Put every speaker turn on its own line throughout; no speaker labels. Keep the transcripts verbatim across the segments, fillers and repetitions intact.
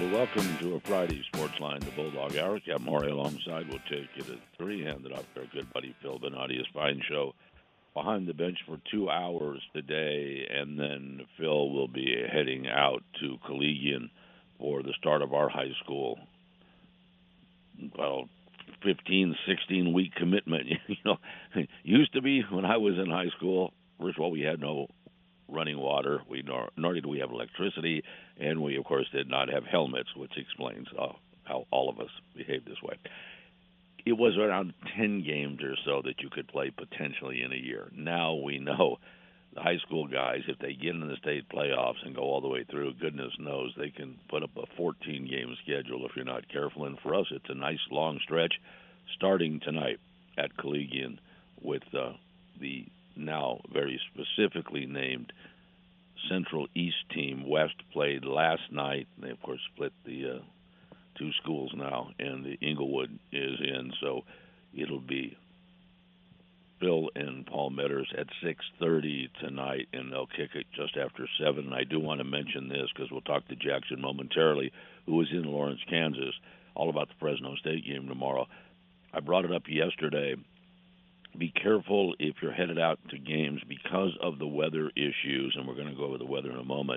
everybody. Welcome to a Friday Sports Line, the Bulldog Hour. Cap Morey alongside. We'll take you to three, handed off to our good buddy Phil Benati's fine show behind the bench for two hours today, and then Phil will be heading out to Collegian for the start of our high school, well, fifteen, sixteen-week commitment. You know, it used to be when I was in high school, first of all, we had no running water, we nor, nor did we have electricity, and we, of course, did not have helmets, which explains uh, how all of us behave this way. It was around ten games or so that you could play potentially in a year. Now we know the high school guys, if they get into the state playoffs and go all the way through, goodness knows they can put up a fourteen-game schedule if you're not careful. And for us, it's a nice long stretch starting tonight at Collegian with uh, the now very specifically named Central East team. West played last night. They, of course, split the uh, two schools now, and the Inglewood is in, so it'll be Phil and Paul Metters at six thirty tonight, and they'll kick it just after seven. And I do want to mention this because we'll talk to Jackson momentarily, who is in Lawrence, Kansas, all about the Fresno State game tomorrow. I brought it up yesterday. Be careful if you're headed out to games because of the weather issues, and we're going to go over the weather in a moment.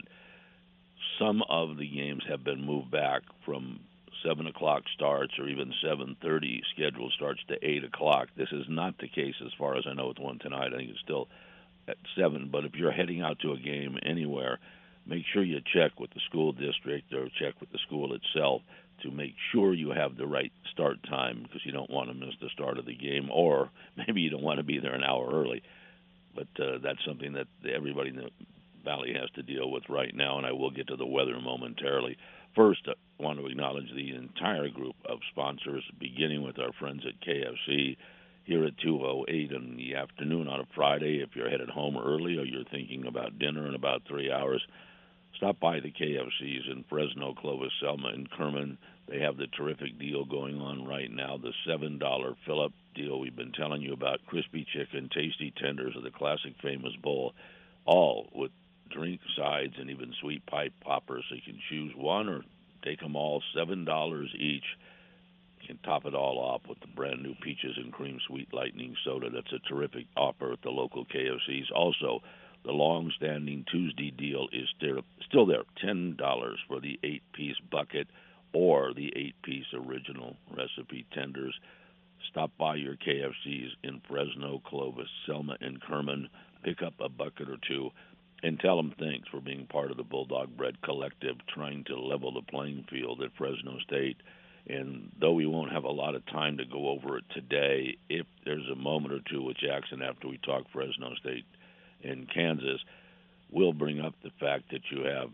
Some of the games have been moved back from seven o'clock starts or even seven thirty scheduled starts to eight o'clock. This is not the case as far as I know with one tonight. I think it's still at seven. But if you're heading out to a game anywhere, make sure you check with the school district or check with the school itself to make sure you have the right start time, because you don't want to miss the start of the game, or maybe you don't want to be there an hour early. But uh, that's something that everybody in the Valley has to deal with right now, and I will get to the weather momentarily. First, I want to acknowledge the entire group of sponsors, beginning with our friends at K F C here at two oh eight in the afternoon on a Friday. If you're headed home early or you're thinking about dinner in about three hours, stop by the K F Cs in Fresno, Clovis, Selma, and Kerman. They have the terrific deal going on right now, the seven dollar fill-up deal we've been telling you about, crispy chicken, tasty tenders of the classic famous bowl, all with drink sides and even sweet pipe poppers, so you can choose one or take them all, seven dollars each. You can top it all off with the brand-new Peaches and Cream Sweet Lightning Soda. That's a terrific offer at the local K F Cs. Also, the long-standing Tuesday deal is still, still there, ten dollars for the eight-piece bucket or the eight-piece original recipe tenders. Stop by your K F Cs in Fresno, Clovis, Selma, and Kerman. Pick up a bucket or two and tell them thanks for being part of the Bulldog Bread Collective, trying to level the playing field at Fresno State. And though we won't have a lot of time to go over it today, if there's a moment or two with Jackson after we talk Fresno State in Kansas, we'll bring up the fact that you have,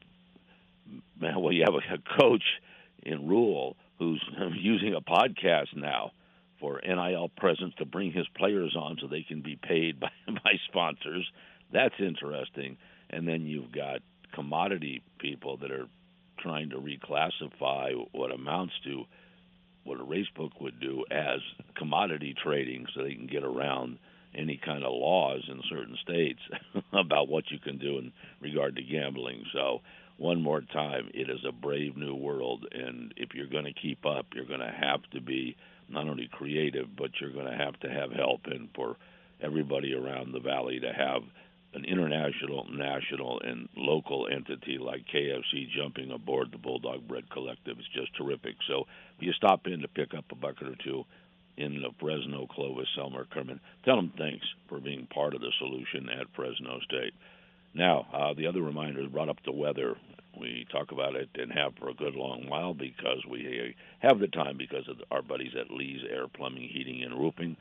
well, you have a coach in Rule who's using a podcast now for N I L presence to bring his players on so they can be paid by, by sponsors. That's interesting. And then you've got commodity people that are trying to reclassify what amounts to what a race book would do as commodity trading so they can get around any kind of laws in certain states about what you can do in regard to gambling. So one more time, it is a brave new world, and if you're going to keep up, you're going to have to be not only creative, but you're going to have to have help. And for everybody around the Valley to have an international, national, and local entity like K F C jumping aboard the Bulldog Bread Collective is just terrific. So if you stop in to pick up a bucket or two in the Fresno, Clovis, Selma, Kerman, tell them thanks for being part of the solution at Fresno State. Now, uh, the other reminders brought up the weather. We talk about it and have for a good long while because we have the time because of our buddies at Lee's Air Plumbing, Heating, and Roofing.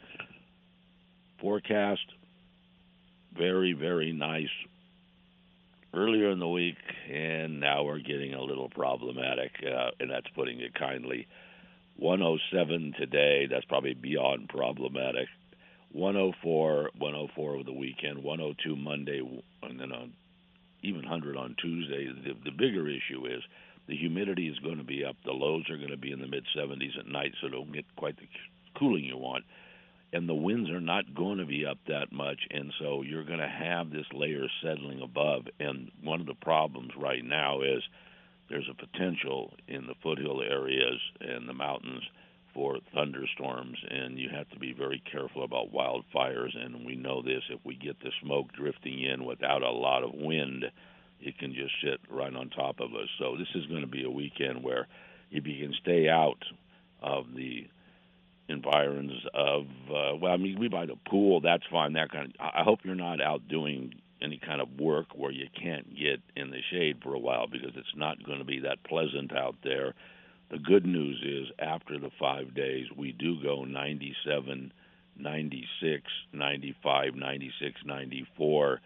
Forecast, very, very nice earlier in the week, and now we're getting a little problematic, uh, and that's putting it kindly. one oh seven today, that's probably beyond problematic. one oh four, one oh four over the weekend, one oh two Monday, and then on even one hundred on Tuesday. The, the bigger issue is the humidity is going to be up. The lows are going to be in the mid-seventies at night, so don't get quite the cooling you want. And the winds are not going to be up that much, and so you're going to have this layer settling above. And one of the problems right now is there's a potential in the foothill areas and the mountains for thunderstorms, and you have to be very careful about wildfires. And we know this, if we get the smoke drifting in without a lot of wind, it can just sit right on top of us. So this is going to be a weekend where if you can stay out of the environs of, uh, well, I mean, we by the pool, that's fine. That kind of, I hope you're not out doing any kind of work where you can't get in the shade for a while, because it's not going to be that pleasant out there. The good news is after the five days, we do go ninety-seven, ninety-six, ninety-five, ninety-six, ninety-four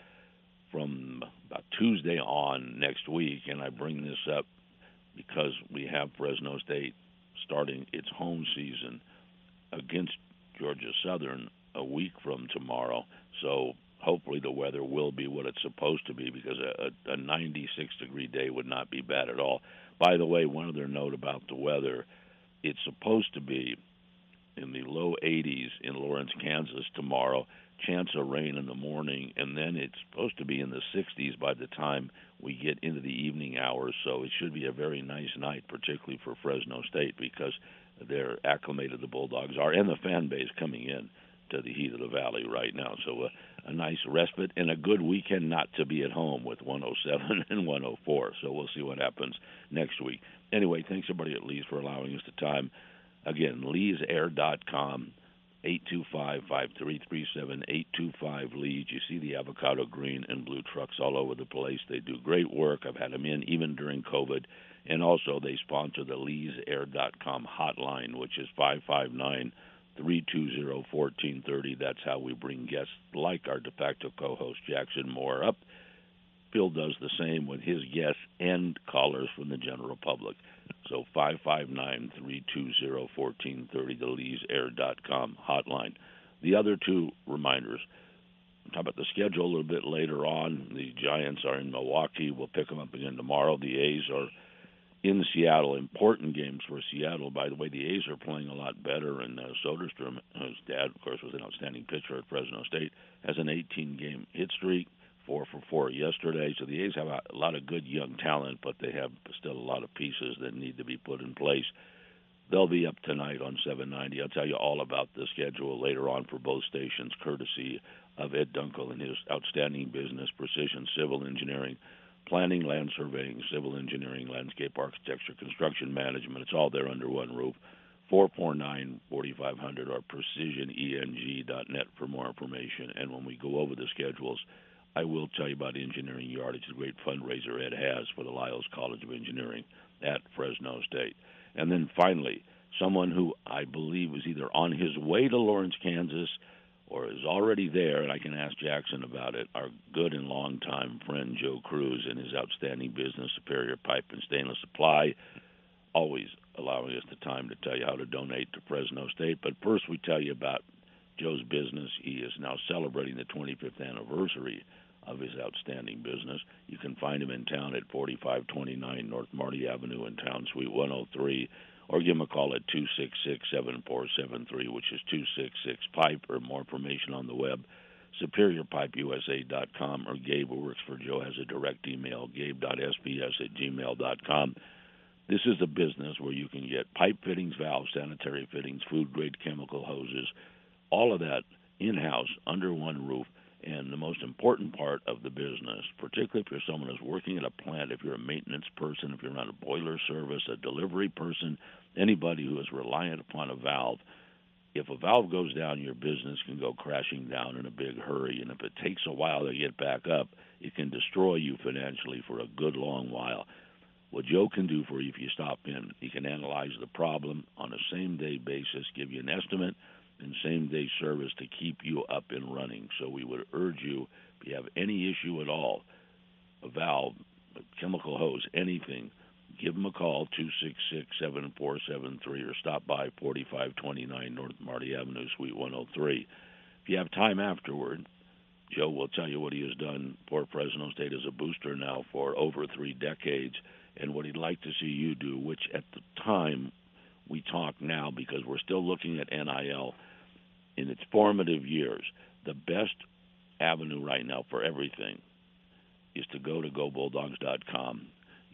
from about Tuesday on next week. And I bring this up because we have Fresno State starting its home season against Georgia Southern a week from tomorrow. So hopefully the weather will be what it's supposed to be, because a, a ninety-six degree day would not be bad at all. By the way, one other note about the weather, it's supposed to be in the low eighties in Lawrence, Kansas tomorrow, chance of rain in the morning, and then it's supposed to be in the sixties by the time we get into the evening hours. So it should be a very nice night, particularly for Fresno State, because they're acclimated, the Bulldogs are, and the fan base coming in to the heat of the valley right now. So uh, a nice respite and a good weekend not to be at home with one oh seven and one oh four. So we'll see what happens next week. Anyway, thanks everybody at Lee's for allowing us the time. Again, lees air dot com, eight two five, five three three seven, eight two five Lees. You see the avocado green and blue trucks all over the place. They do great work. I've had them in even during COVID. And also they sponsor the lees air dot com hotline, which is five five nine, three two zero, one four three zero. That's how we bring guests like our de facto co-host Jackson Moore up. Phil does the same with his guests and callers from the general public. So five five nine, three two zero, one four three zero, the lees air dot com hotline. The other two reminders, we'll talk about the schedule a little bit later on. The Giants are in Milwaukee. We'll pick them up again tomorrow. The A's are in Seattle. Important games for Seattle. By the way, the A's are playing a lot better, and uh, Soderstrom, whose dad, of course, was an outstanding pitcher at Fresno State, has an eighteen-game hit streak, four for four yesterday. So the A's have a, a lot of good young talent, but they have still a lot of pieces that need to be put in place. They'll be up tonight on seven ninety. I'll tell you all about the schedule later on for both stations, courtesy of Ed Dunkel and his outstanding business, Precision Civil Engineering, planning, land surveying, civil engineering, landscape architecture, construction management. It's all there under one roof. four four nine, four five zero zero or precision e n g dot net for more information. And when we go over the schedules, I will tell you about Engineering Yard. It's a great fundraiser Ed has for the Lyles College of Engineering at Fresno State. And then finally, someone who I believe is either on his way to Lawrence, Kansas, or is already there, and I can ask Jackson about it, our good and longtime friend Joe Cruz and his outstanding business, Superior Pipe and Stainless Supply, always allowing us the time to tell you how to donate to Fresno State. But first we tell you about Joe's business. He is now celebrating the twenty-fifth anniversary of his outstanding business. You can find him in town at forty-five twenty-nine North Marty Avenue in town, Suite one oh three, or give him a call at two six six, seven four seven three, which is two six six pipe, or more information on the web, superior pipe u s a dot com, or Gabe, who works for Joe, has a direct email, gabe dot s p s at gmail dot com. This is a business where you can get pipe fittings, valves, sanitary fittings, food-grade chemical hoses, all of that in-house under one roof. And the most important part of the business, particularly if you're someone who's working at a plant, if you're a maintenance person, if you're on a boiler service, a delivery person, anybody who is reliant upon a valve, if a valve goes down, your business can go crashing down in a big hurry. And if it takes a while to get back up, it can destroy you financially for a good long while. What Joe can do for you if you stop in, he can analyze the problem on a same-day basis, give you an estimate, and same-day service to keep you up and running. So we would urge you, if you have any issue at all, a valve, a chemical hose, anything, give them a call, two six six, seven four seven three, or stop by forty-five twenty-nine North Marty Avenue, Suite one oh three. If you have time afterward, Joe will tell you what he has done for Fresno State as a booster now for over three decades, and what he'd like to see you do, which at the time we talk now, because we're still looking at N I L in its formative years. The best avenue right now for everything is to go to go bulldogs dot com.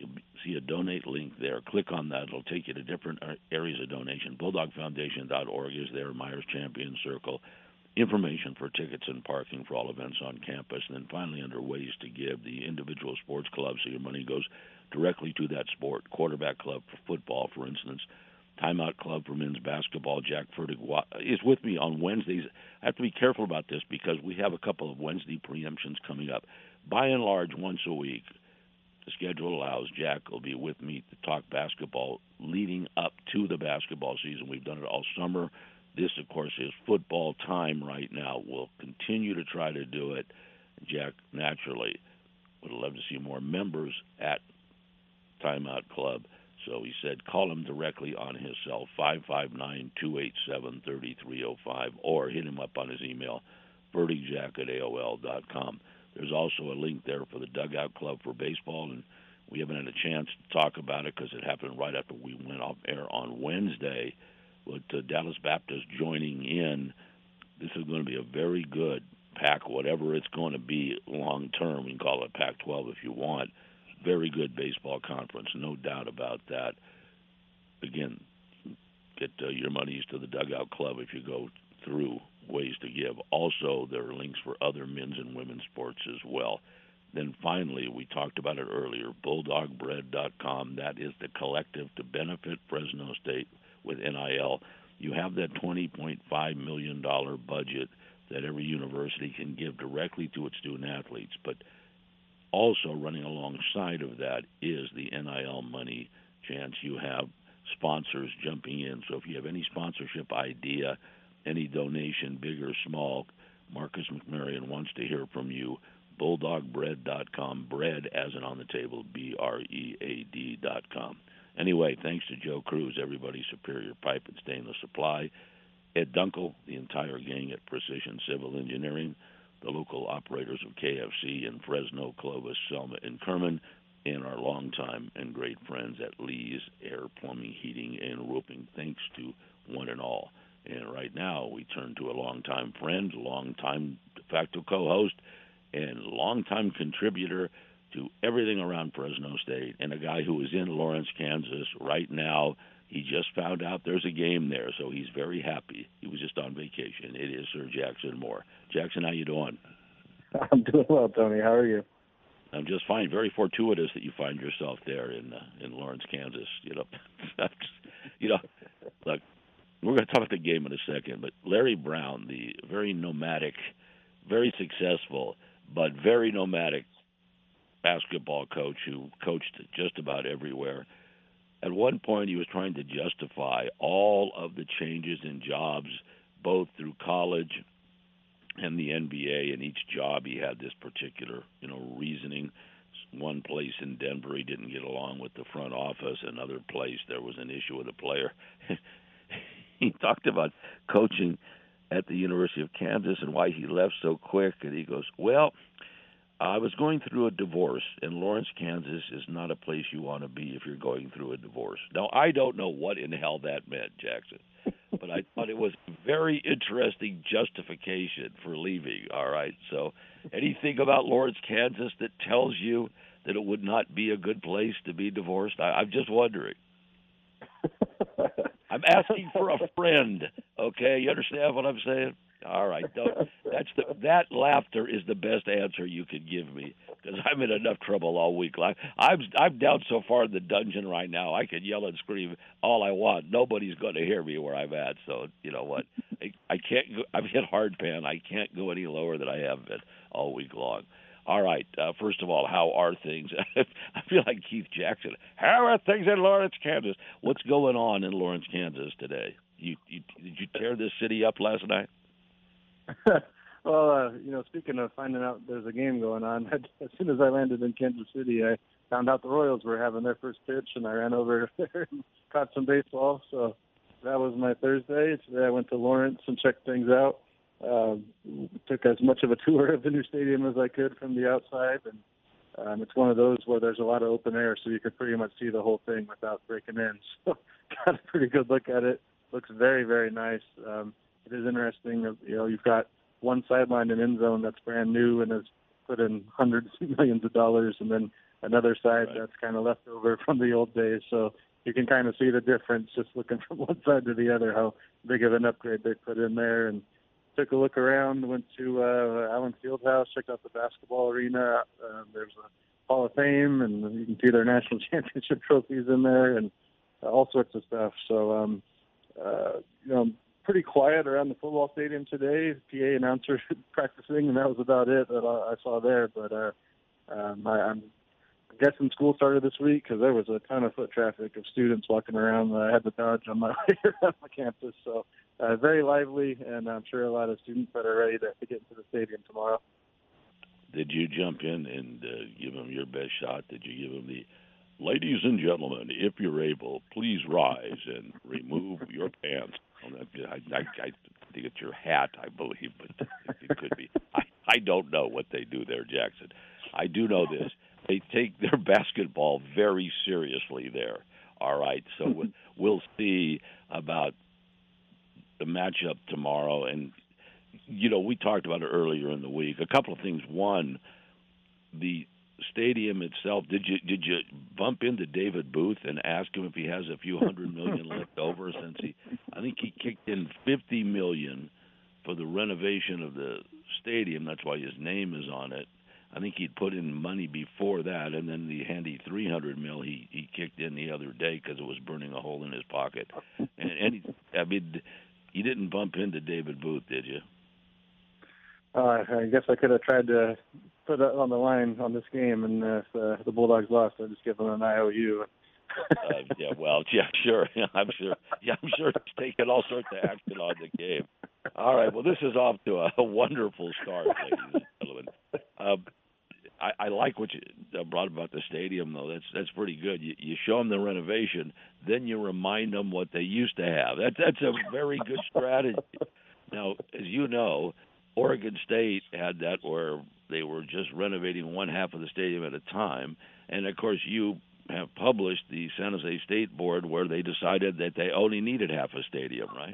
You'll see a donate link there. Click on that. It'll take you to different areas of donation. bulldog foundation dot org is there, Myers Champion Circle. Information for tickets and parking for all events on campus. And then finally, under ways to give, the individual sports club, so your money goes directly to that sport. Quarterback club for football, for instance. Timeout Club for men's basketball. Jack Fertig is with me on Wednesdays. I have to be careful about this because we have a couple of Wednesday preemptions coming up. By and large, once a week, the schedule allows, Jack will be with me to talk basketball leading up to the basketball season. We've done it all summer. This, of course, is football time right now. We'll continue to try to do it. Jack, naturally, would love to see more members at Timeout Club. So he said call him directly on his cell, five five nine, two eight seven, three three zero five, or hit him up on his email, fertigjack at A O L dot com. There's also a link there for the Dugout Club for baseball, and we haven't had a chance to talk about it because it happened right after we went off air on Wednesday. With uh, Dallas Baptist joining in, this is going to be a very good Pac, whatever it's going to be long term. We can call it Pac twelve if you want. Very good baseball conference, no doubt about that. Again, get uh, your monies to the Dugout Club if you go through ways to give. Also, there are links for other men's and women's sports as well. Then finally, we talked about it earlier, bulldog bread dot com. That is the collective to benefit Fresno State with N I L. You have that twenty point five million dollars budget that every university can give directly to its student athletes. But also running alongside of that is the N I L money. Chance, you have sponsors jumping in. So if you have any sponsorship idea, any donation, big or small, Marcus McMarion wants to hear from you. bulldog bread dot com, bread as in on the table, B R E A D dot com. Anyway, thanks to Joe Cruz, everybody, Superior Pipe and Stainless Supply, Ed Dunkel, the entire gang at Precision Civil Engineering, the local operators of K F C in Fresno, Clovis, Selma, and Kerman, and our longtime and great friends at Lee's Air Plumbing, Heating, and Roofing. Thanks to one and all. And right now, we turn to a longtime friend, longtime de facto co-host, and longtime contributor to everything around Fresno State, and a guy who is in Lawrence, Kansas right now. He just found out there's a game there, so he's very happy. He was just on vacation. It is Sir Jackson Moore. Jackson, how you doing?
I'm doing well, Tony. How are you?
I'm just fine. Very fortuitous that you find yourself there in uh, in Lawrence, Kansas. You know, you know. Look, we're going to talk about the game in a second, but Larry Brown, the very nomadic, very successful, but very nomadic basketball coach who coached just about everywhere. At one point, he was trying to justify all of the changes in jobs, both through college and the N B A. In each job, he had this particular, you know, reasoning. One place in Denver, he didn't get along with the front office. Another place, there was an issue with a player. He talked about coaching at the University of Kansas and why he left so quick. And he goes, well, I was going through a divorce, and Lawrence, Kansas is not a place you want to be if you're going through a divorce. Now, I don't know what in hell that meant, Jackson, but I thought it was a very interesting justification for leaving, all right? So anything about Lawrence, Kansas that tells you that it would not be a good place to be divorced? I, I'm just wondering. I'm asking for a friend, okay? You understand what I'm saying? All right, don't, that's the that laughter is the best answer you could give me because I'm in enough trouble all week. I'm I'm down so far in the dungeon right now. I can yell and scream all I want. Nobody's going to hear me where I'm at. So you know what? I, I can't. Go, I've hit hard pan. I can't go any lower than I have been all week long. All right. Uh, first of all, how are things? I feel like Keith Jackson. How are things in Lawrence, Kansas? What's going on in Lawrence, Kansas today? You, you did you tear this city up last night?
Well, uh, you know, speaking of finding out there's a game going on, as soon as I landed in Kansas City, I found out the Royals were having their first pitch, and I ran over there and caught some baseball. So that was my Thursday. Today I went to Lawrence and checked things out. Um, took as much of a tour of the new stadium as I could from the outside, and um, it's one of those where there's a lot of open air, so you can pretty much see the whole thing without breaking in. So got a pretty good look at it. Looks very, very nice. Um, it is interesting. You know, you've got one sideline and end zone that's brand new and has put in hundreds of millions of dollars, and then another side
Right.
that's kind of left over from the old days. So you can kind of see the difference just looking from one side to the other, how big of an upgrade they put in there. And took a look around, went to uh, Allen Fieldhouse, checked out the basketball arena. Uh, there's a Hall of Fame, and you can see their national championship trophies in there, and uh, all sorts of stuff. So, um, uh, you know, pretty quiet around the football stadium today. P A announcer practicing, and that was about it that I, I saw there. But uh, um, I, I'm guessing school started this week because there was a ton of foot traffic of students walking around. I had to dodge on my way around the campus. So uh, very lively, and I'm sure a lot of students that are ready to, to get into the stadium tomorrow.
Did you jump in and uh, give them your best shot? Did you give them the, ladies and gentlemen, if you're able, please rise and remove your pants? Well, that, I, I, I think it's your hat, I believe, but it could be. I, I don't know what they do there, Jackson. I do know this. They take their basketball very seriously there. All right, so we'll, we'll see about the matchup tomorrow. And, you know, we talked about it earlier in the week. A couple of things. One, the stadium itself, did you did you bump into David Booth and ask him if he has a few hundred million left over, since he, I think he kicked in fifty million for the renovation of the stadium. That's why his name is on it. I think he'd put in money before that, and then the handy three hundred mil he, he kicked in the other day because it was burning a hole in his pocket. And, and he, I mean, you didn't bump into David Booth, did you?
Uh, I guess I could have tried to put it on the line on this game, and uh, if uh, the Bulldogs lost, I'd just give them an I O U.
uh, yeah, well, yeah, sure. I'm sure. Yeah, I'm sure it's taking all sorts of action on the game. All right. Well, this is off to a, a wonderful start, ladies and gentlemen. Um, I, I like what you brought about the stadium, though. That's that's pretty good. You, you show them the renovation, then you remind them what they used to have. That's that's a very good strategy. Now, as you know, Oregon State had that where they were just renovating one half of the stadium at a time, and of course you have published the San Jose State board where they decided that they only needed half a stadium, right?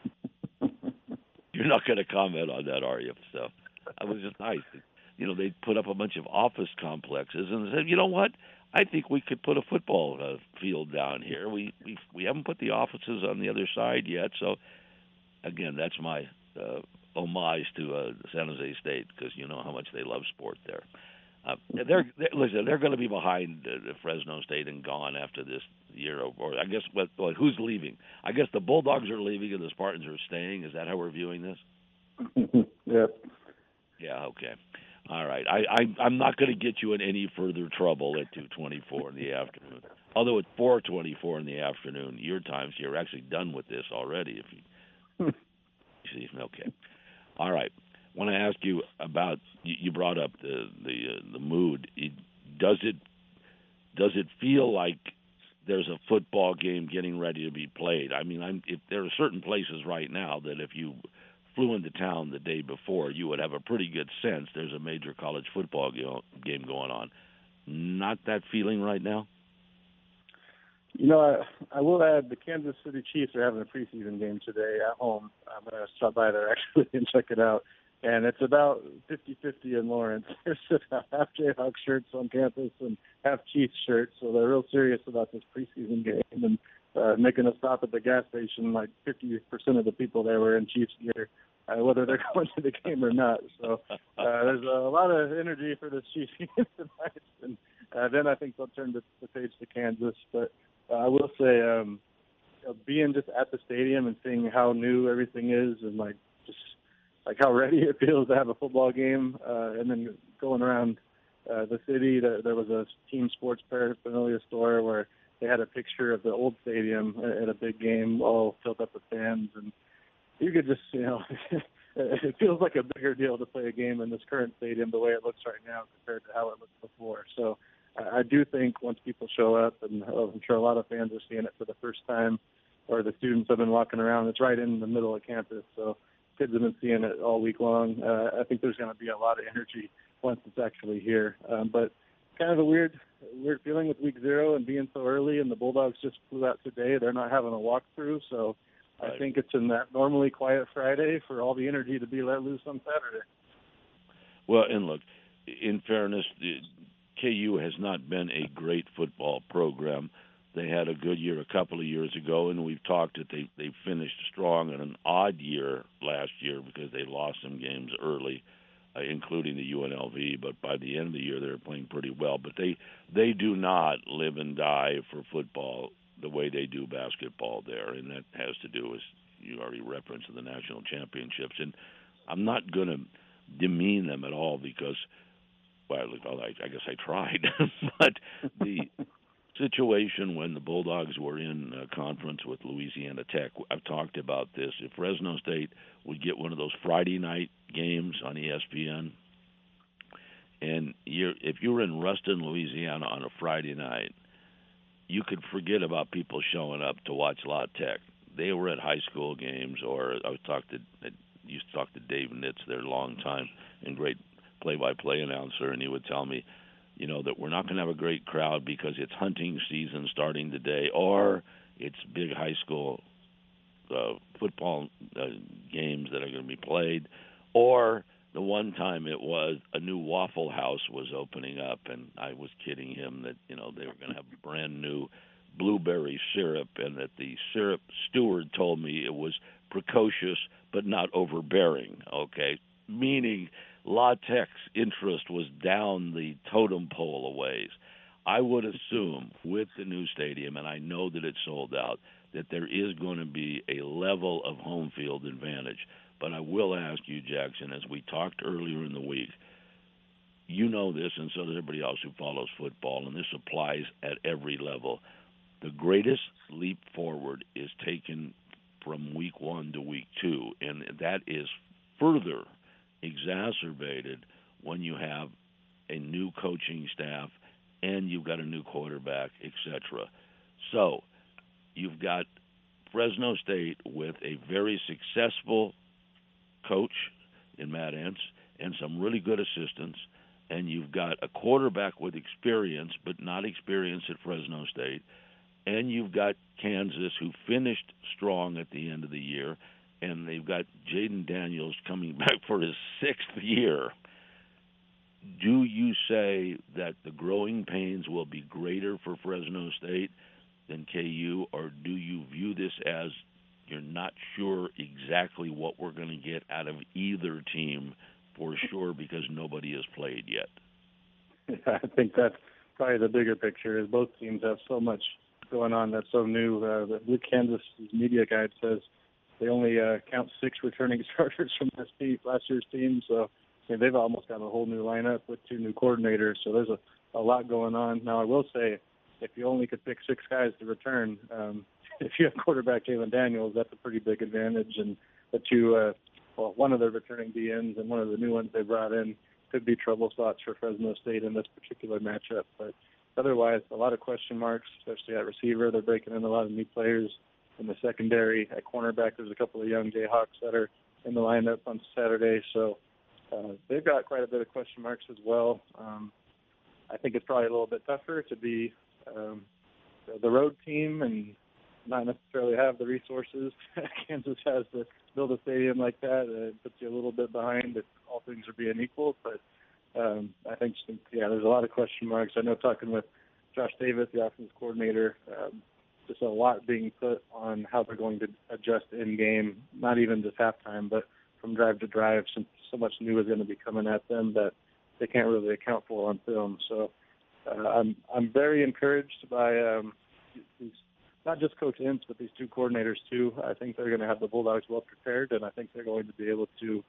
You're not going to comment on that, are you? So that was just nice. You know, they put up a bunch of office complexes and said, you know what? I think we could put a football uh, field down here. We we we haven't put the offices on the other side yet. So again, that's my uh, homage to uh, San Jose State, because you know how much they love sport there. Uh, they're, they're listen. They're going to be behind uh, Fresno State and gone after this year. Or, or I guess what? Well, who's leaving? I guess the Bulldogs are leaving and the Spartans are staying. Is that how we're viewing this?
Yep.
Yeah. Okay. All right. I, I I'm not going to get you in any further trouble at two twenty-four in the afternoon. Although it's four twenty-four in the afternoon your time, so you're actually done with this already. If you, you see, okay. All right. I want to ask you about, you brought up the the uh, the mood. It, does it does it feel like there's a football game getting ready to be played? I mean, I'm, if there are certain places right now that if you flew into town the day before, you would have a pretty good sense there's a major college football game going on. Not that feeling right now?
You know, I, I will add the Kansas City Chiefs are having a preseason game today at home. I'm going to stop by there actually and check it out. And it's about fifty-fifty in Lawrence. There's about half Jayhawk shirts on campus and half Chiefs shirts, so they're real serious about this preseason game. And uh, making a stop at the gas station, like fifty percent of the people there were in Chiefs gear, uh, whether they're going to the game or not. So uh, there's a lot of energy for this Chiefs game tonight. And uh, then I think they'll turn the, the page to Kansas. But uh, I will say, um, you know, being just at the stadium and seeing how new everything is, and like just like how ready it feels to have a football game, uh, and then going around uh, the city, there, there was a team sports paraphernalia store where they had a picture of the old stadium at a big game, all filled up with fans, and you could just, you know, it feels like a bigger deal to play a game in this current stadium the way it looks right now compared to how it looked before. So I do think once people show up, and I'm sure a lot of fans are seeing it for the first time, or the students have been walking around, it's right in the middle of campus, so kids have been seeing it all week long. Uh, I think there's going to be a lot of energy once it's actually here. Um, but kind of a weird weird feeling with week zero and being so early, and the Bulldogs just flew out today. They're not having a walkthrough, so right. I think it's in that normally quiet Friday for all the energy to be let loose on Saturday.
Well, and look, in fairness, K U has not been a great football program. They had a good year a couple of years ago, and we've talked that they they finished strong in an odd year last year because they lost some games early, uh, including the U N L V. But by the end of the year, they were playing pretty well. But they they do not live and die for football the way they do basketball there, and that has to do with, you already referenced, the national championships. And I'm not going to demean them at all because, well, I, I guess I tried, but the situation when the Bulldogs were in a conference with Louisiana Tech, I've talked about this. If Fresno State would get one of those Friday night games on E S P N, and you're, if you were in Ruston, Louisiana on a Friday night, you could forget about people showing up to watch La Tech. They were at high school games, or I was talked to, I used to talk to Dave Nitz, their long time and great play-by-play announcer, and he would tell me, you know, that we're not going to have a great crowd because it's hunting season starting today, or it's big high school uh, football uh, games that are going to be played, or the one time it was a new Waffle House was opening up, and I was kidding him that, you know, they were going to have brand new blueberry syrup, and that the syrup steward told me it was precocious but not overbearing, okay, meaning La Tech's interest was down the totem pole a ways. I would assume with the new stadium, and I know that it's sold out, that there is going to be a level of home field advantage. But I will ask you, Jackson, as we talked earlier in the week, you know this, and so does everybody else who follows football, and this applies at every level. The greatest leap forward is taken from week one to week two, and that is further exacerbated when you have a new coaching staff and you've got a new quarterback, et cetera. So you've got Fresno State with a very successful coach in Matt Entz and some really good assistants, and you've got a quarterback with experience but not experience at Fresno State, and you've got Kansas, who finished strong at the end of the year, and they've got Jaden Daniels coming back for his sixth year. Do you say that the growing pains will be greater for Fresno State than K U, or do you view this as you're not sure exactly what we're going to get out of either team for sure because nobody has played yet?
Yeah, I think that's probably the bigger picture, is both teams have so much going on that's so new. Uh, the Kansas media guide says they only uh, count six returning starters from this team, last year's team, so I mean, they've almost got a whole new lineup with two new coordinators, so there's a, a lot going on. Now, I will say, if you only could pick six guys to return, um, if you have quarterback Jalen Daniels, that's a pretty big advantage, and the two, uh, well, one of the returning D Ns and one of the new ones they brought in could be trouble spots for Fresno State in this particular matchup, but otherwise, a lot of question marks, especially at receiver. They're breaking in a lot of new players in the secondary. At cornerback, there's a couple of young Jayhawks that are in the lineup on Saturday. So uh, they've got quite a bit of question marks as well. Um, I think it's probably a little bit tougher to be um, the road team and not necessarily have the resources Kansas has to build a stadium like that. Uh, it puts you a little bit behind if all things are being equal, but Um, I think, yeah, there's a lot of question marks. I know talking with Josh Davis, the offensive coordinator, um, just a lot being put on how they're going to adjust in-game, not even just halftime, but from drive to drive, since so much new is going to be coming at them that they can't really account for on film. So uh, I'm I'm very encouraged by um, these, not just Coach Entz, but these two coordinators too. I think they're going to have the Bulldogs well prepared, and I think they're going to be able to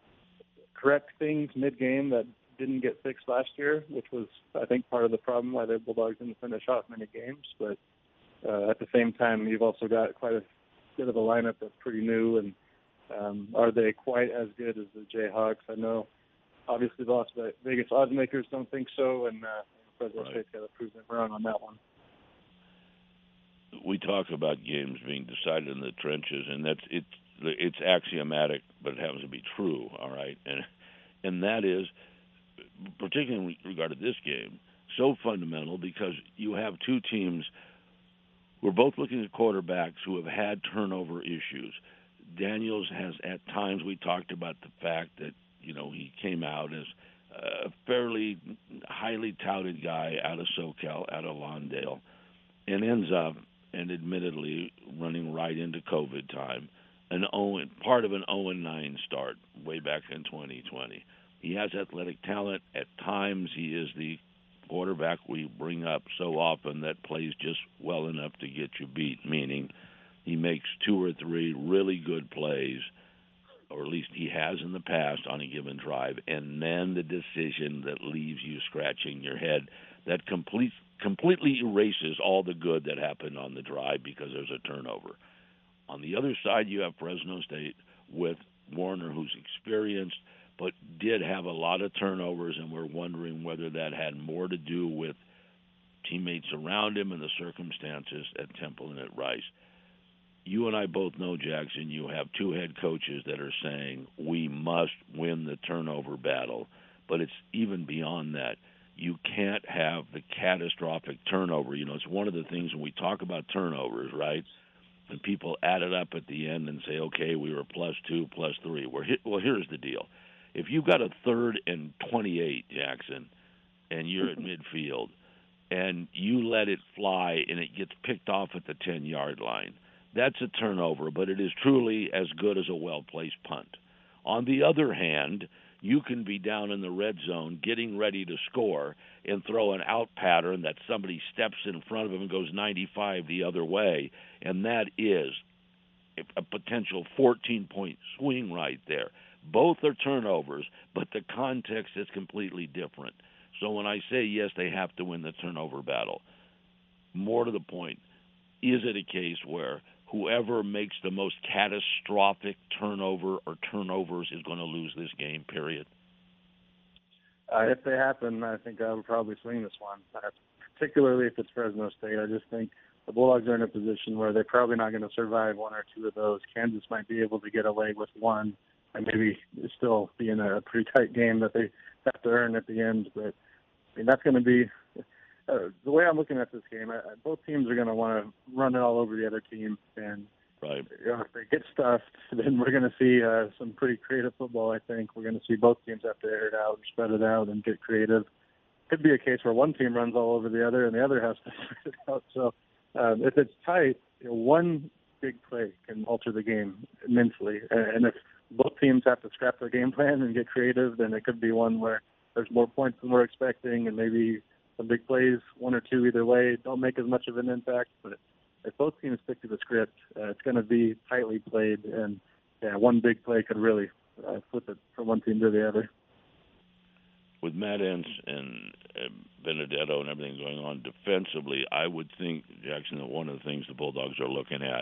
correct things mid-game that didn't get fixed last year, which was, I think, part of the problem why the Bulldogs didn't finish off many games. But uh, at the same time, you've also got quite a bit of a lineup that's pretty new, and um, are they quite as good as the Jayhawks? I know, obviously, the Las Vegas odds makers don't think so, and uh, Fresno
Right.
State's got to prove them wrong on that one.
We talk about games being decided in the trenches, and that's it's it's axiomatic, but it happens to be true. All right, and and that is, particularly in regard to this game, so fundamental because you have two teams who are both looking at quarterbacks who have had turnover issues. Daniels has, at times, we talked about the fact that, you know, he came out as a fairly highly touted guy out of SoCal, out of Lawndale, and ends up, and admittedly, running right into COVID time, an oh, part of an oh and nine start way back in twenty twenty. He has athletic talent. At times, he is the quarterback we bring up so often that plays just well enough to get you beat, meaning he makes two or three really good plays, or at least he has in the past on a given drive, and then the decision that leaves you scratching your head that complete, completely erases all the good that happened on the drive because there's a turnover. On the other side, you have Fresno State with Warner, who's experienced, but did have a lot of turnovers, and we're wondering whether that had more to do with teammates around him and the circumstances at Temple and at Rice. You and I both know, Jackson, you have two head coaches that are saying we must win the turnover battle, but it's even beyond that. You can't have the catastrophic turnover. You know, it's one of the things when we talk about turnovers, right, and people add it up at the end and say, okay, we were plus two, plus three. We're hit, well, here's the deal. If you've got a third and twenty-eight, Jackson, and you're at midfield, and you let it fly and it gets picked off at the ten-yard line, that's a turnover, but it is truly as good as a well-placed punt. On the other hand, you can be down in the red zone getting ready to score and throw an out pattern that somebody steps in front of him and goes ninety-five the other way, and that is a potential fourteen-point swing right there. Both are turnovers, but the context is completely different. So when I say, yes, they have to win the turnover battle, more to the point, is it a case where whoever makes the most catastrophic turnover or turnovers is going to lose this game, period?
Uh, if they happen, I think I would probably swing this one, uh, particularly if it's Fresno State. I just think the Bulldogs are in a position where they're probably not going to survive one or two of those. Kansas might be able to get away with one and maybe still be in a pretty tight game that they have to earn at the end. But I mean, that's going to be uh, the way I'm looking at this game. I, both teams are going to want to run it all over the other team, and
right.
You know, if they get stuffed, then we're going to see uh, some pretty creative football. I think we're going to see both teams have to air it out, spread it out, and get creative. Could be a case where one team runs all over the other, and the other has to spread it out. So um, if it's tight, you know, one big play can alter the game immensely, and if both teams have to scrap their game plan and get creative, then it could be one where there's more points than we're expecting, and maybe some big plays, one or two either way, don't make as much of an impact. But if both teams stick to the script, uh, it's going to be tightly played, and yeah, one big play could really uh, flip it from one team to the other.
With Matt Entz and uh, Benedetto and everything going on defensively, I would think, Jackson, that one of the things the Bulldogs are looking at,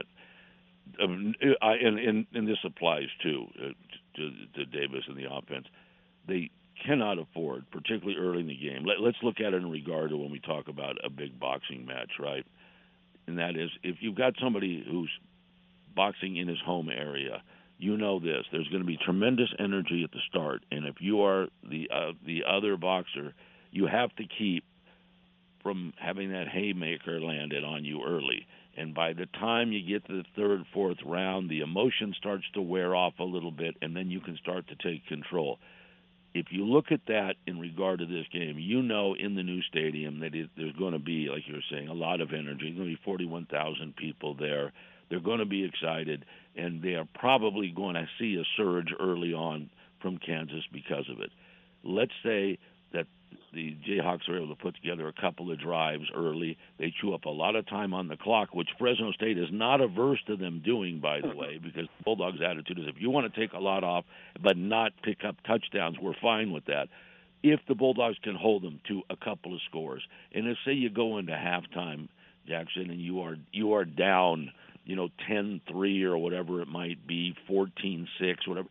um, I, and, and, and this applies too uh, to, to Davis and the offense, they cannot afford, particularly early in the game. Let, let's look at it in regard to when we talk about a big boxing match, right? And that is, if you've got somebody who's boxing in his home area, you know this. There's going to be tremendous energy at the start, and if you are the uh, the other boxer, you have to keep from having that haymaker landed on you early. And by the time you get to the third, fourth round, the emotion starts to wear off a little bit, and then you can start to take control. If you look at that in regard to this game, you know in the new stadium that it, there's going to be, like you were saying, a lot of energy. There's going to be forty-one thousand people there. They're going to be excited, and they are probably going to see a surge early on from Kansas because of it. Let's say that the Jayhawks are able to put together a couple of drives early. They chew up a lot of time on the clock, which Fresno State is not averse to them doing, by the way, because the Bulldogs' attitude is if you want to take a lot off but not pick up touchdowns, we're fine with that. If the Bulldogs can hold them to a couple of scores, and if, say, you go into halftime, Jackson, and you are you are down, you know, ten three or whatever it might be, fourteen six, whatever,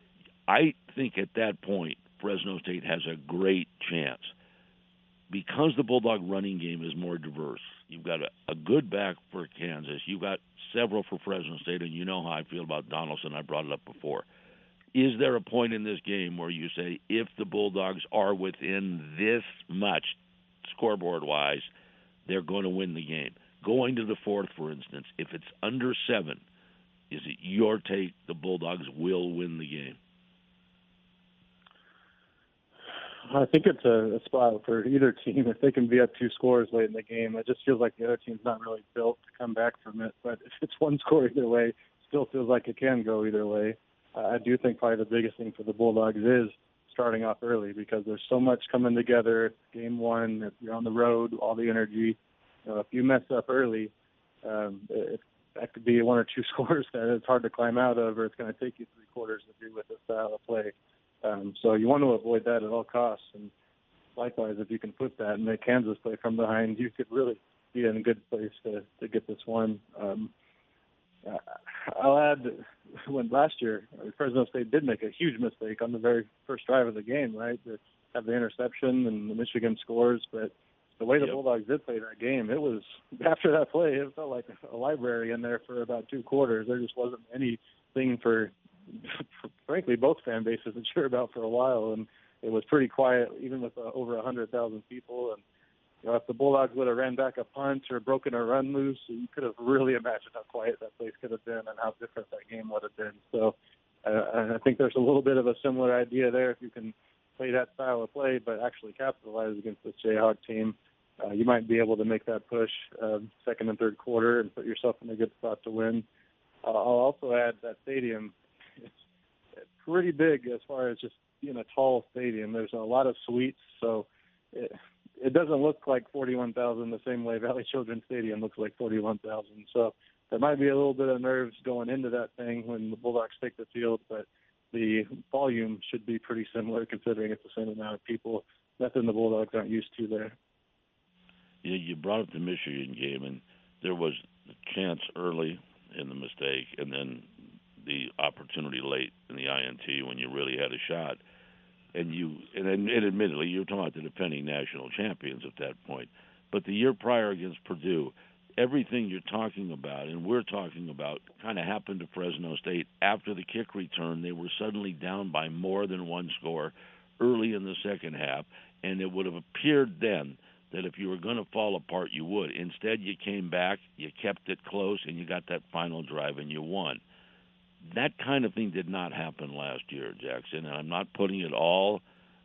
I think at that point Fresno State has a great chance. Because the Bulldog running game is more diverse, you've got a, a good back for Kansas. You've got several for Fresno State, and you know how I feel about Donaldson. I brought it up before. Is there a point in this game where you say if the Bulldogs are within this much scoreboard-wise, they're going to win the game? Going to the fourth, for instance, if it's under seven, is it your take the Bulldogs will win the game?
I think it's a, a spot for either team if they can be up two scores late in the game. It just feels like the other team's not really built to come back from it. But if it's one score either way, it still feels like it can go either way. Uh, I do think probably the biggest thing for the Bulldogs is starting off early because there's so much coming together. Game one, if you're on the road, all the energy. You know, if you mess up early, um, it, that could be one or two scores that it's hard to climb out of, or it's going to take you three quarters to do with this style of play. Um, so you want to avoid that at all costs. And likewise, if you can put that and make Kansas play from behind, you could really be in a good place to, to get this one. Um, I'll add when last year Fresno State did make a huge mistake on the very first drive of the game, right? To have the interception and the Michigan scores, but the way the
Yep.
Bulldogs did play that game, it was after that play, it felt like a library in there for about two quarters. There just wasn't anything for, for frankly, both fan bases to cheer about for a while, and it was pretty quiet, even with uh, over a hundred thousand people. And you know, if the Bulldogs would have ran back a punt or broken a run loose, you could have really imagined how quiet that place could have been and how different that game would have been. So uh, I think there's a little bit of a similar idea there. If you can play that style of play but actually capitalize against this Jayhawk team, uh, you might be able to make that push uh, second and third quarter and put yourself in a good spot to win. Uh, I'll also add that stadium is pretty big as far as just being a tall stadium. There's a lot of suites, so it, it doesn't look like forty-one thousand the same way Valley Children's Stadium looks like forty-one thousand. So there might be a little bit of nerves going into that thing when the Bulldogs take the field, but the volume should be pretty similar considering it's the same amount of people. Nothing the Bulldogs aren't used to there.
Yeah, you brought up the Michigan game, and there was the chance early in the mistake, and then the opportunity late in the I N T when you really had a shot. And you, and, and admittedly, you're talking about the defending national champions at that point. But the year prior against Purdue, everything you're talking about and we're talking about kind of happened to Fresno State. After the kick return, they were suddenly down by more than one score early in the second half, and it would have appeared then that if you were going to fall apart, you would. Instead, you came back, you kept it close, and you got that final drive, and you won. That kind of thing did not happen last year, Jackson, and I'm not putting it all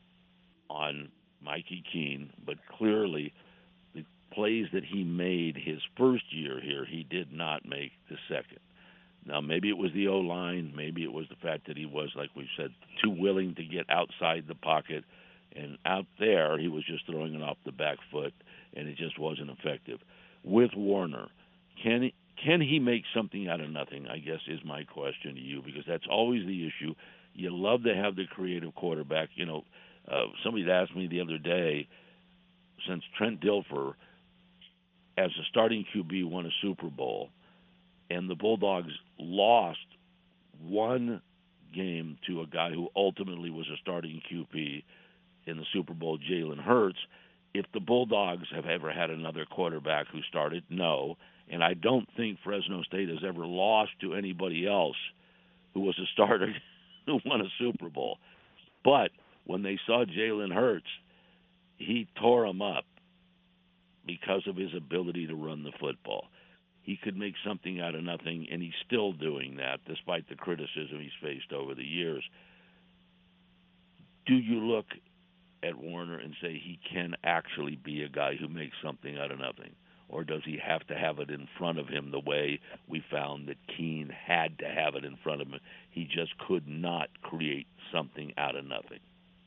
on Mikey Keene, but clearly the plays that he made his first year here, he did not make the second. Now, maybe it was the O-line, maybe it was the fact that he was, like we've said, too willing to get outside the pocket, and out there he was just throwing it off the back foot, and it just wasn't effective. With Warner, can he, Can he make something out of nothing, I guess, is my question to you, because that's always the issue. You love to have the creative quarterback. You know, uh, somebody asked me the other day, since Trent Dilfer, as a starting Q B, won a Super Bowl, and the Bulldogs lost one game to a guy who ultimately was a starting Q B in the Super Bowl, Jalen Hurts, if the Bulldogs have ever had another quarterback who started, no. And I don't think Fresno State has ever lost to anybody else who was a starter who won a Super Bowl. But when they saw Jalen Hurts, he tore them up because of his ability to run the football. He could make something out of nothing, and he's still doing that despite the criticism he's faced over the years. Do you look at Warner and say he can actually be a guy who makes something out of nothing? Or does he have to have it in front of him the way we found that Keene had to have it in front of him? He just could not create something out of nothing.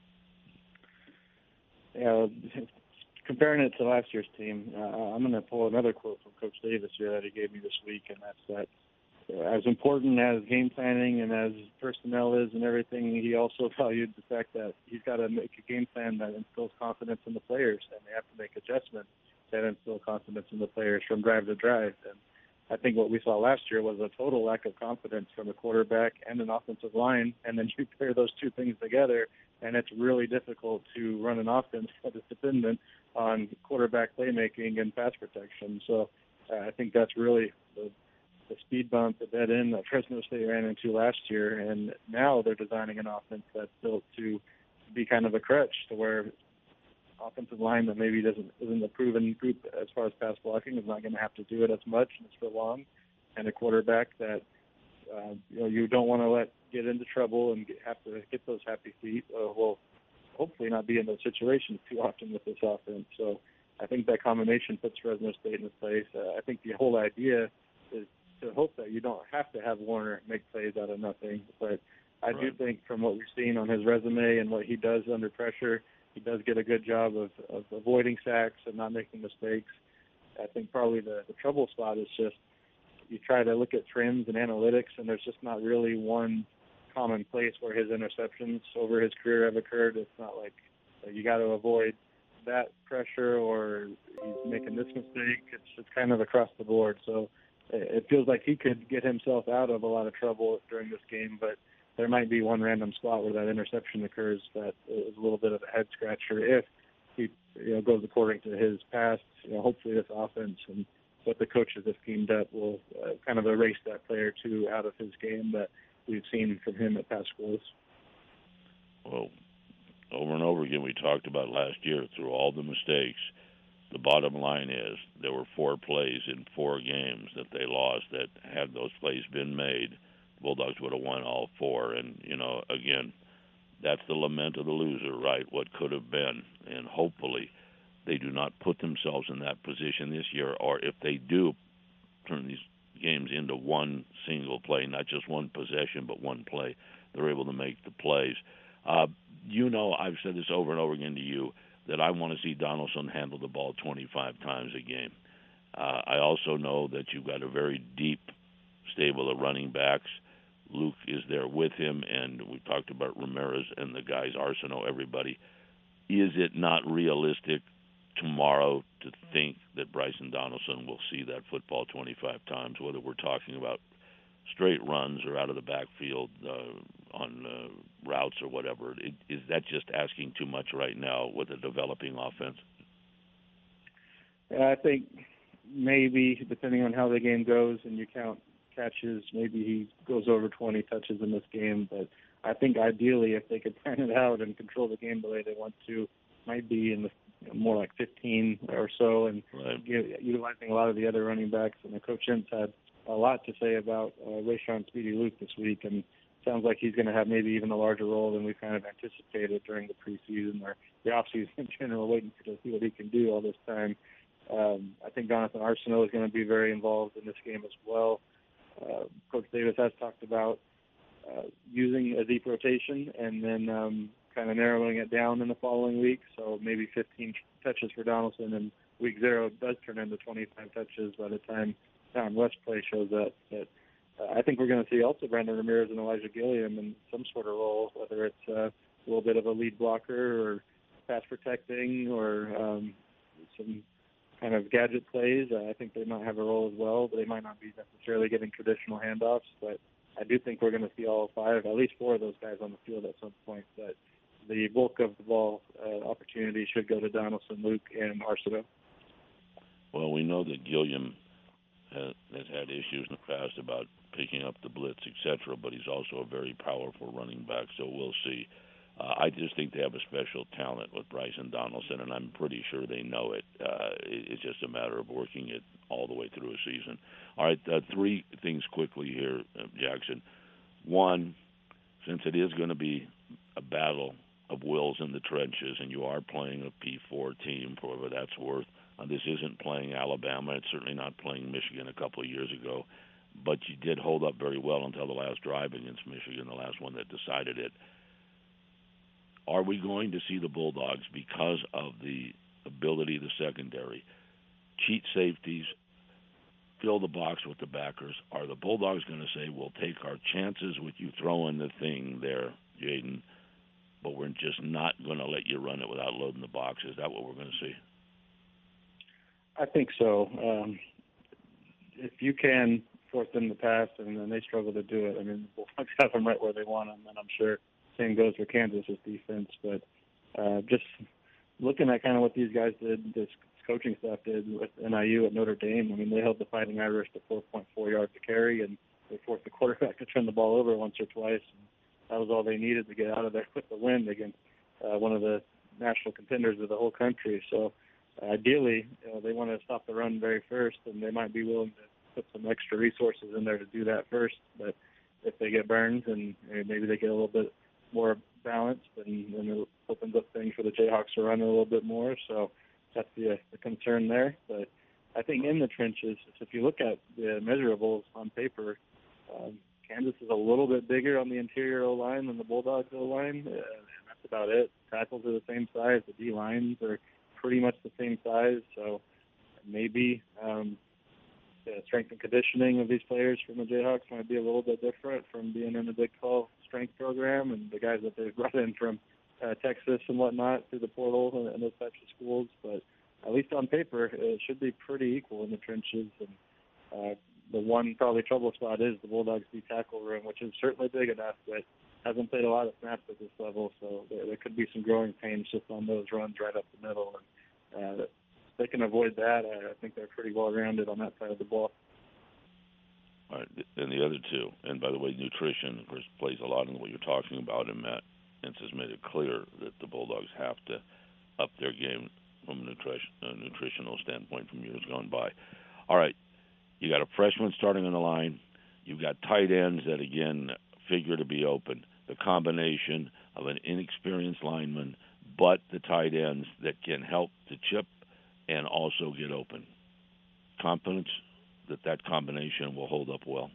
Yeah, comparing it to last year's team, uh, I'm going to pull another quote from Coach Davis here that he gave me this week, and that's that as important as game planning and as personnel is and everything, he also valued the fact that he's got to make a game plan that instills confidence in the players, and they have to make adjustments that instill confidence in the players from drive to drive. And I think what we saw last year was a total lack of confidence from a quarterback and an offensive line, and then you pair those two things together, and it's really difficult to run an offense that is dependent on quarterback playmaking and pass protection. So uh, I think that's really the the speed bump, the dead end that Fresno State ran into last year, and now they're designing an offense that's built to be kind of a crutch to where offensive line that maybe doesn't isn't a proven group as far as pass blocking is not going to have to do it as much and it's for long, and a quarterback that uh, you know you don't want to let get into trouble and get, have to get those happy feet. Uh, will hopefully not be in those situations too often with this offense. So I think that combination puts Fresno State in place. Uh, I think the whole idea is to hope that you don't have to have Warner make plays out of nothing. But I
right.
do think from what we've seen on his resume and what he does under pressure, he does get a good job of, of avoiding sacks and not making mistakes. I think probably the, the trouble spot is just you try to look at trends and analytics, and there's just not really one common place where his interceptions over his career have occurred. It's not like uh, you got to avoid that pressure or he's making this mistake. It's it's kind of across the board. So it feels like he could get himself out of a lot of trouble during this game, but there might be one random spot where that interception occurs that is a little bit of a head scratcher if he you know goes according to his past. You know, hopefully this offense and what the coaches have schemed up will uh, kind of erase that player too out of his game that we've seen from him at past schools.
Well, over and over again, we talked about last year through all the mistakes. The bottom line is there were four plays in four games that they lost that had those plays been made, the Bulldogs would have won all four. And, you know, again, that's the lament of the loser, right? What could have been. And hopefully they do not put themselves in that position this year, or if they do turn these games into one single play, not just one possession, but one play, they're able to make the plays. Uh, you know, I've said this over and over again to you, that I want to see Donaldson handle the ball twenty-five times a game. Uh, I also know that you've got a very deep stable of running backs. Luke is there with him, and we talked about Ramirez and the guys, Arsenault, everybody. Is it not realistic tomorrow to think that Bryson Donaldson will see that football twenty-five times, whether we're talking about straight runs or out of the backfield uh, on uh, routes or whatever? It, is that just asking too much right now with a developing offense?
I think maybe, depending on how the game goes and you count catches, maybe he goes over twenty touches in this game. But I think ideally, if they could plan it out and control the game the way they want to, might be in the you know, more like fifteen or so, and
right.
give, utilizing a lot of the other running backs. And the coach Ince had a lot to say about uh, Rayshon Speedy Luke this week, and sounds like he's going to have maybe even a larger role than we kind of anticipated during the preseason or the offseason in general, waiting to see what he can do all this time. Um, I think Jonathan Arsenault is going to be very involved in this game as well. Uh, Coach Davis has talked about uh, using a deep rotation and then um, kind of narrowing it down in the following week. So maybe fifteen touches for Donaldson, and week zero does turn into twenty-five touches by the time Tom West play shows up. But uh, I think we're going to see also Brandon Ramirez and Elijah Gilliam in some sort of role, whether it's uh, a little bit of a lead blocker or pass protecting or um, some kind of gadget plays. Uh, I think they might have a role as well, but they might not be necessarily getting traditional handoffs. But I do think we're going to see all five, at least four of those guys on the field at some point. But the bulk of the ball uh, opportunity should go to Donaldson, Luke, and Arsenault.
Well, we know that Gilliam has, has had issues in the past about picking up the blitz, et cetera, but he's also a very powerful running back, so we'll see. Uh, I just think they have a special talent with Bryson Donaldson, and I'm pretty sure they know it. Uh, it it's just a matter of working it all the way through a season. All right, uh, three things quickly here, uh, Jackson. One, since it is going to be a battle of wills in the trenches, and you are playing a P four team, for whatever that's worth, uh, this isn't playing Alabama. It's certainly not playing Michigan a couple of years ago, but you did hold up very well until the last drive against Michigan, the last one that decided it. Are we going to see the Bulldogs, because of the ability of the secondary, cheat safeties, fill the box with the backers? Are the Bulldogs going to say, we'll take our chances with you throwing the thing there, Jaden, but we're just not going to let you run it without loading the box? Is that what we're going to see?
I think so. Um, if you can force them to pass and then they struggle to do it, I mean, the Bulldogs have them right where they want them, and I'm sure same goes for Kansas's defense. But uh, just looking at kind of what these guys did, this coaching staff did with N I U at Notre Dame, I mean, they held the Fighting Irish to four point four yards a carry, and they forced the quarterback to turn the ball over once or twice. And that was all they needed to get out of there with the win against uh, one of the national contenders of the whole country. So uh, ideally, you know, they want to stop the run very first, and they might be willing to put some extra resources in there to do that first. But if they get burned and maybe they get a little bit more balanced, and, and it opens up things for the Jayhawks to run a little bit more. So that's the, the concern there. But I think in the trenches, if you look at the measurables on paper, um, Kansas is a little bit bigger on the interior O-line than the Bulldogs O-line, uh, and that's about it. Tackles are the same size. The D-lines are pretty much the same size. So maybe um, the strength and conditioning of these players from the Jayhawks might be a little bit different from being in the Big twelve strength program and the guys that they've brought in from uh, Texas and whatnot through the portal and, and those types of schools. But at least on paper, it should be pretty equal in the trenches. And uh, the one probably trouble spot is the Bulldogs D tackle room, which is certainly big enough, but hasn't played a lot of snaps at this level. So there, there could be some growing pains just on those runs right up the middle. And uh, if they can avoid that, I, I think they're pretty well-rounded on that side of the ball.
All right, and the other two, and by the way, nutrition, of course, plays a lot in what you're talking about, and Matt Ince has made it clear that the Bulldogs have to up their game from a nutrition, a nutritional standpoint from years gone by. All right, you got a freshman starting on the line. You've got tight ends that, again, figure to be open. The combination of an inexperienced lineman, but the tight ends that can help to chip and also get open. Confidence that that combination will hold up well?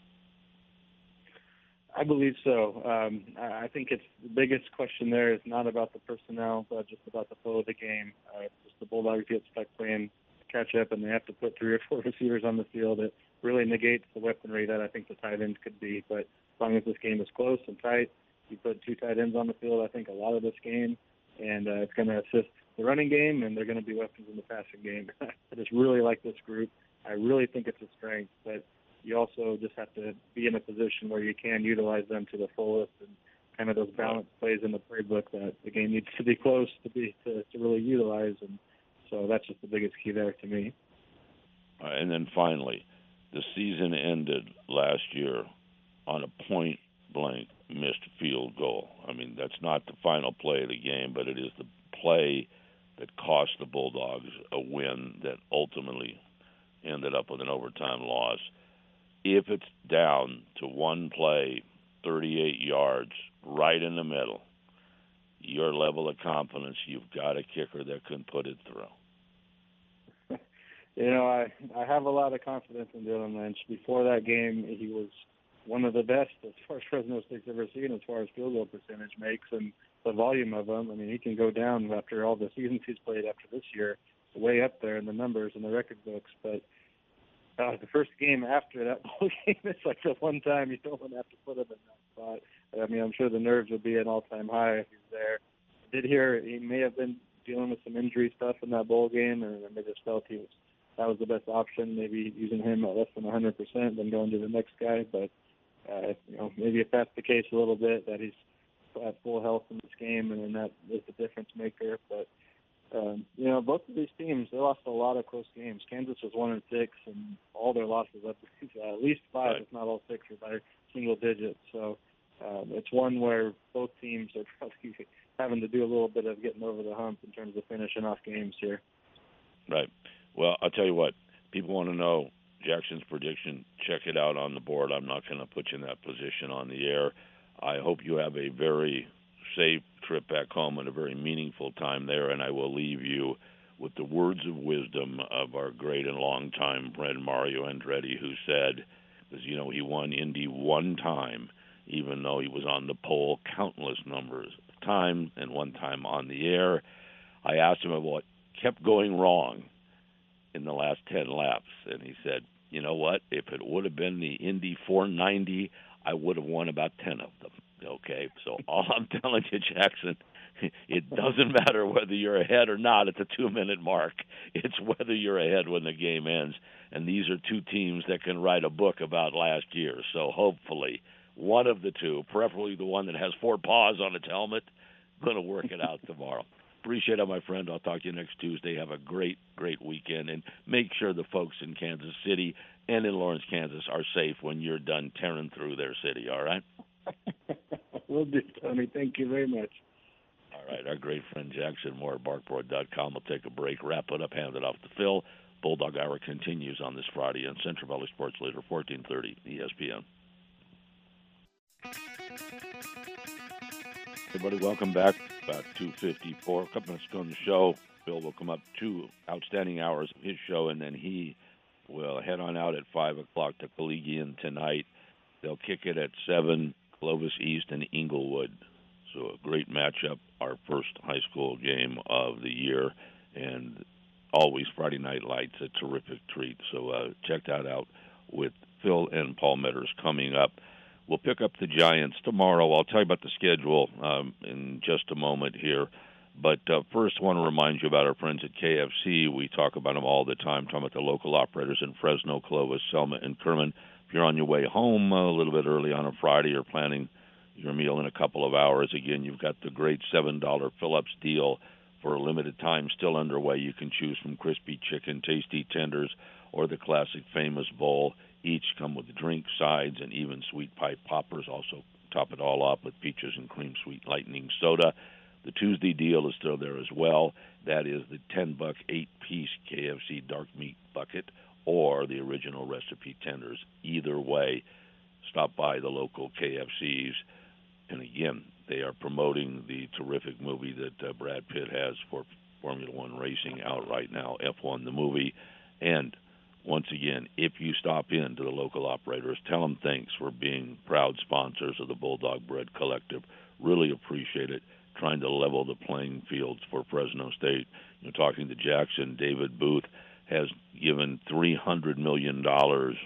I believe so. Um, I think it's the biggest question there is not about the personnel, but just about the flow of the game. Uh, just the Bulldogs get stuck playing catch up, and they have to put three or four receivers on the field. It really negates the weaponry that I think the tight ends could be. But as long as this game is close and tight, you put two tight ends on the field, I think a lot of this game, and uh, it's going to assist the running game, and they're going to be weapons in the passing game. I just really like this group. I really think it's a strength, but you also just have to be in a position where you can utilize them to the fullest, and kind of those balanced plays in the playbook that the game needs to be close to be to, to really utilize. And so that's just the biggest key there to me.
Uh, and then finally, the season ended last year on a point-blank missed field goal. I mean, that's not the final play of the game, but it is the play that cost the Bulldogs a win that ultimately ended up with an overtime loss. If it's down to one play, thirty-eight yards, right in the middle, your level of confidence, you've got a kicker that can put it through.
You know, I, I have a lot of confidence in Dylan Lynch. Before that game, he was one of the best as far as Fresno State's ever seen as far as field goal percentage makes and the volume of them. I mean, he can go down after all the seasons he's played after this year, way up there in the numbers and the record books. But uh, the first game after that ball game, it's like the one time you don't want to have to put him in that spot. I mean, I'm sure the nerves would be at an all-time high if he's there. I did hear he may have been dealing with some injury stuff in that bowl game, and they just felt he was that was the best option, maybe using him at less than one hundred percent than going to the next guy. But, uh, you know, maybe if that's the case a little bit, that he's at full health in this game, and then that is the difference maker. But, um, you know, both of these teams, they lost a lot of close games. Kansas was one and six, and all their losses, up to, uh, at least five, right, if not all six, are by single digits. So um, it's one where both teams are probably having to do a little bit of getting over the hump in terms of finishing off games here.
Right. Well, I'll tell you what, people want to know Jackson's prediction. Check it out on the board. I'm not going to put you in that position on the air. I hope you have a very safe trip back home and a very meaningful time there, and I will leave you with the words of wisdom of our great and longtime friend Mario Andretti, who said, because, you know, he won Indy one time, even though he was on the pole countless numbers of times and one time on the air. I asked him about what kept going wrong in the last ten laps, and he said, you know what, if it would have been the Indy four ninety, I would have won about ten of them. Okay, so all I'm telling you, Jackson, it doesn't matter whether you're ahead or not at the two-minute mark. It's whether you're ahead when the game ends, and these are two teams that can write a book about last year. So hopefully one of the two, preferably the one that has four paws on its helmet, going to work it out tomorrow. Appreciate it, my friend. I'll talk to you next Tuesday. Have a great, great weekend, and make sure the folks in Kansas City and in Lawrence, Kansas are safe when you're done tearing through their city, all right?
Will do, Tony. Thank you very much.
All right, our great friend Jackson Moore at barkboard dot com will take a break, wrap it up, hand it off to Phil. Bulldog Hour continues on this Friday on Central Valley Sports Leader, fourteen thirty E S P N. Everybody, welcome back. About two fifty-four. A couple minutes ago on the show, Phil will come up two outstanding hours of his show, and then he will head on out at five o'clock to Collegian tonight. They'll kick it at seven, Clovis East and Inglewood. So a great matchup, our first high school game of the year, and always Friday Night Lights, a terrific treat. So uh, check that out with Phil and Paul Metters coming up. We'll pick up the Giants tomorrow. I'll tell you about the schedule um, in just a moment here. But uh, first, I want to remind you about our friends at K F C. We talk about them all the time, talking about the local operators in Fresno, Clovis, Selma, and Kerman. If you're on your way home a little bit early on a Friday or planning your meal in a couple of hours, again, you've got the great seven dollar Phillips deal for a limited time still underway. You can choose from crispy chicken, tasty tenders, or the classic famous bowl. Each come with drink, sides, and even sweet pie poppers. Also top it all off with peaches and cream sweet lightning soda. The Tuesday deal is still there as well. That is the ten buck eight-piece K F C dark meat bucket or the original recipe tenders. Either way, stop by the local K F Cs. And again, they are promoting the terrific movie that uh, Brad Pitt has for Formula One racing out right now, F one the movie. And once again, if you stop in to the local operators, tell them thanks for being proud sponsors of the Bulldog Bread Collective. Really appreciate it. Trying to level the playing fields for Fresno State. You know, talking to Jackson, David Booth has given three hundred million dollars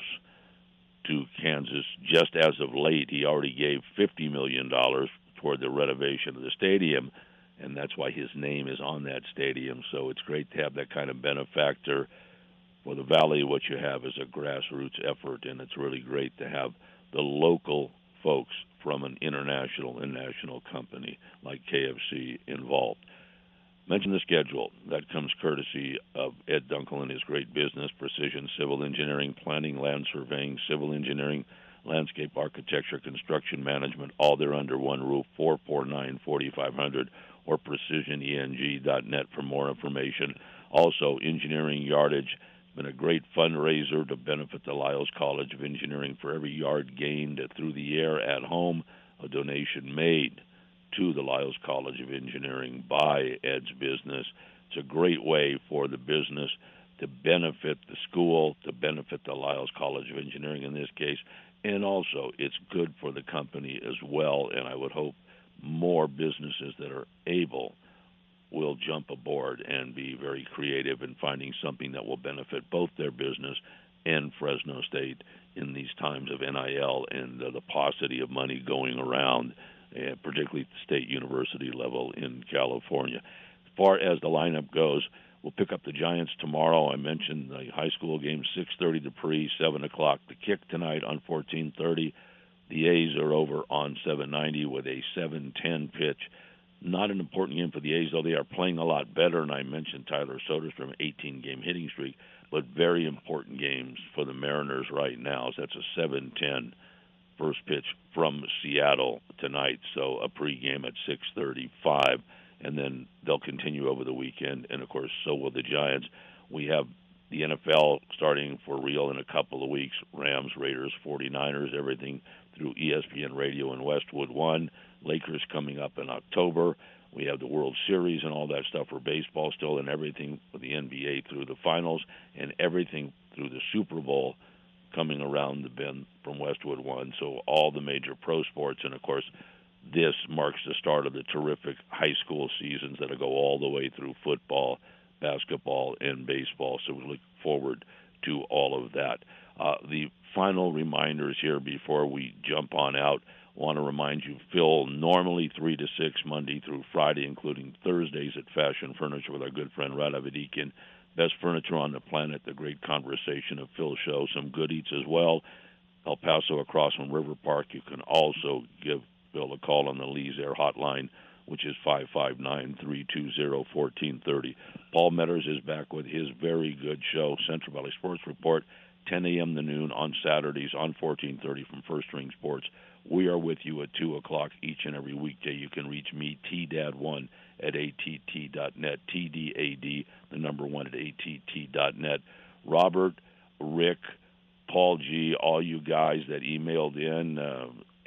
to Kansas just as of late. He already gave fifty million dollars toward the renovation of the stadium, and that's why his name is on that stadium. So it's great to have that kind of benefactor. For the Valley, what you have is a grassroots effort, and it's really great to have the local folks from an international and national company like K F C involved. Mention the schedule. That comes courtesy of Ed Dunkel and his great business, Precision Civil Engineering, Planning, Land Surveying, Civil Engineering, Landscape Architecture, Construction Management, all they're under one roof, four four nine, four five zero zero, or precision e n g dot net for more information. Also, Engineering Yardage. Been a great fundraiser to benefit the Lyles College of Engineering. For every yard gained through the air at home, a donation made to the Lyles College of Engineering by Ed's business. It's a great way for the business to benefit the school, to benefit the Lyles College of Engineering in this case, and also it's good for the company as well, and I would hope more businesses that are able will jump aboard and be very creative in finding something that will benefit both their business and Fresno State in these times of N I L and uh, the paucity of money going around, uh, particularly at the state university level in California. As far as the lineup goes, we'll pick up the Giants tomorrow. I mentioned the high school game, six thirty Dupree, seven o'clock. The kick tonight on fourteen thirty. The A's are over on seven ninety with a seven ten pitch. Not an important game for the A's, though they are playing a lot better, and I mentioned Tyler Soderstrom, eighteen-game hitting streak, but very important games for the Mariners right now. So that's a seven ten first pitch from Seattle tonight, so a pregame at six thirty-five, and then they'll continue over the weekend, and, of course, so will the Giants. We have the N F L starting for real in a couple of weeks, Rams, Raiders, forty-niners, everything through E S P N Radio and Westwood One. Lakers coming up in October. We have the World Series and all that stuff for baseball still, and everything for the N B A through the finals, and everything through the Super Bowl coming around the bend from Westwood One. So all the major pro sports, and of course this marks the start of the terrific high school seasons that'll go all the way through football, basketball, and baseball. So we look forward to all of that. Uh, the final reminders here before we jump on out. I want to remind you, Phil, normally three to six, Monday through Friday, including Thursdays at Fashion Furniture with our good friend Rada Vadikin. Best furniture on the planet, the great conversation of Phil show, some good eats as well. El Paso across from River Park. You can also give Phil a call on the Lee's Air hotline, which is five five nine, three two zero, one four three zero. Paul Metters is back with his very good show, Central Valley Sports Report, ten a.m. to noon on Saturdays on fourteen thirty from First String Sports. We are with you at two o'clock each and every weekday. You can reach me, T Dad one, at A T T dot net, T D A D, the number one at A T T dot net. Robert, Rick, Paul G., all you guys that emailed in, uh,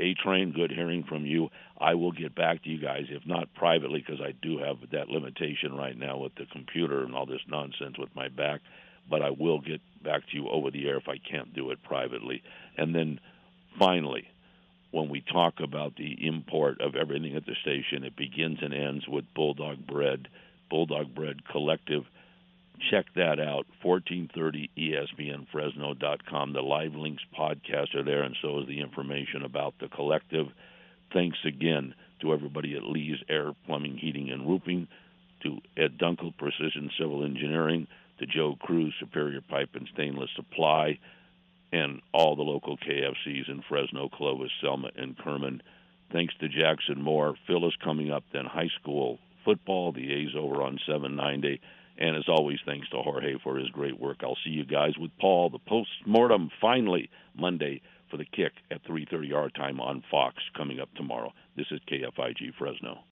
A-Train, good hearing from you. I will get back to you guys, if not privately, because I do have that limitation right now with the computer and all this nonsense with my back, but I will get back to you over the air if I can't do it privately. And then finally, when we talk about the import of everything at the station, it begins and ends with Bulldog Bread, Bulldog Bread Collective. Check that out, fourteen thirty E S P N Fresno dot com. The Live Links podcast are there, and so is the information about the collective. Thanks again to everybody at Lee's Air, Plumbing, Heating, and Roofing, to Ed Dunkel, Precision Civil Engineering, to Joe Cruz, Superior Pipe and Stainless Supply, and all the local K F Cs in Fresno, Clovis, Selma, and Kerman. Thanks to Jackson Moore. Phil is coming up, then high school football, the A's over on seven ninety. And as always, thanks to Jorge for his great work. I'll see you guys with Paul, the post-mortem, finally, Monday for the kick at three thirty our time on Fox, coming up tomorrow. This is K F I G Fresno.